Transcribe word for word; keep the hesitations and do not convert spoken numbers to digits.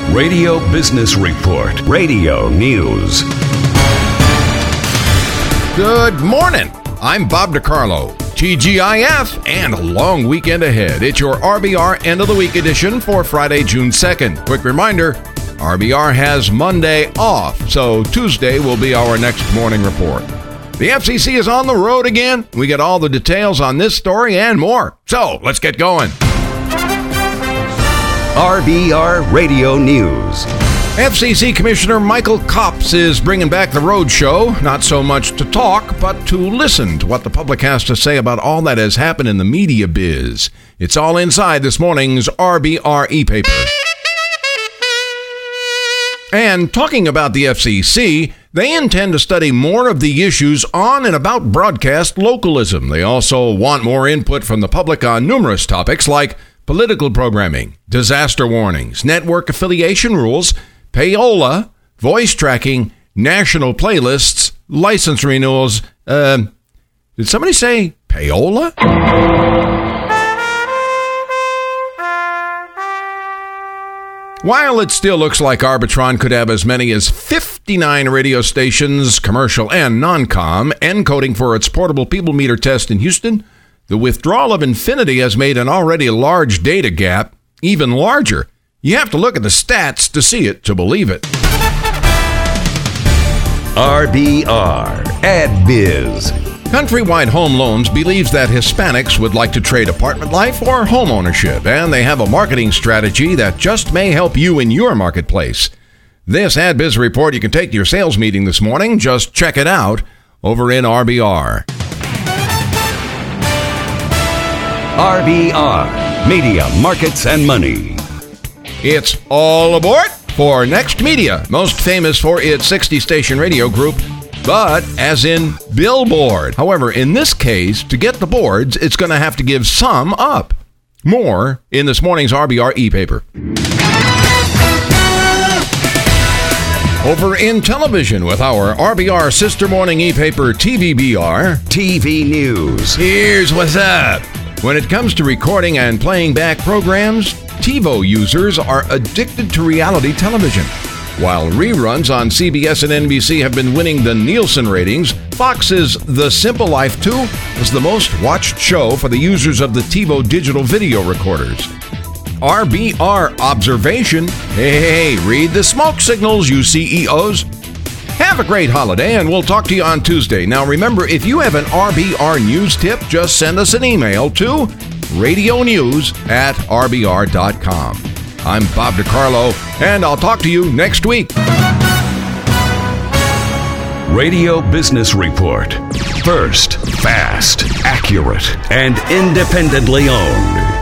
Radio Business Report. Radio News. Good morning. I'm Bob DiCarlo. T G I F and a long weekend ahead. It's your R B R End of the Week edition for Friday, June second. Quick reminder, R B R has Monday off, so Tuesday will be our next morning report. The F C C is on the road again. We get all the details on this story and more. So let's get going. R B R Radio News. F C C Commissioner Michael Copps is bringing back the road show, not so much to talk, but to listen to what the public has to say about all that has happened in the media biz. It's all inside this morning's R B R e-paper. And talking about the F C C, they intend to study more of the issues on and about broadcast localism. They also want more input from the public on numerous topics like political programming, disaster warnings, network affiliation rules, payola, voice tracking, national playlists, license renewals. Uh, did somebody say payola? While it still looks like Arbitron could have as many as fifty-nine radio stations, commercial and non-com, encoding for its portable people meter test in Houston, the withdrawal of Infinity has made an already large data gap even larger. You have to look at the stats to see it to believe it. R B R Ad Biz. Countrywide Home Loans believes that Hispanics would like to trade apartment life or home ownership, and they have a marketing strategy that just may help you in your marketplace. This Ad Biz report you can take to your sales meeting this morning. Just check it out over in R B R. R B R, Media, Markets, and Money. It's all aboard for Next Media, most famous for its sixty-station radio group, but as in Billboard. However, in this case, to get the boards, it's going to have to give some up. More in this morning's R B R e-paper. Over in television with our R B R sister morning e-paper T V B R. T V News. Here's what's up. When it comes to recording and playing back programs, TiVo users are addicted to reality television. While reruns on C B S and N B C have been winning the Nielsen ratings, Fox's The Simple Life two is the most watched show for the users of the TiVo digital video recorders. R B R Observation. Hey, hey, hey, read the smoke signals, you C E Os. Have a great holiday, and we'll talk to you on Tuesday. Now, remember, if you have an R B R news tip, just send us an email to radio news at r b r dot com. I'm Bob DiCarlo, and I'll talk to you next week. Radio Business Report. First, fast, accurate, and independently owned.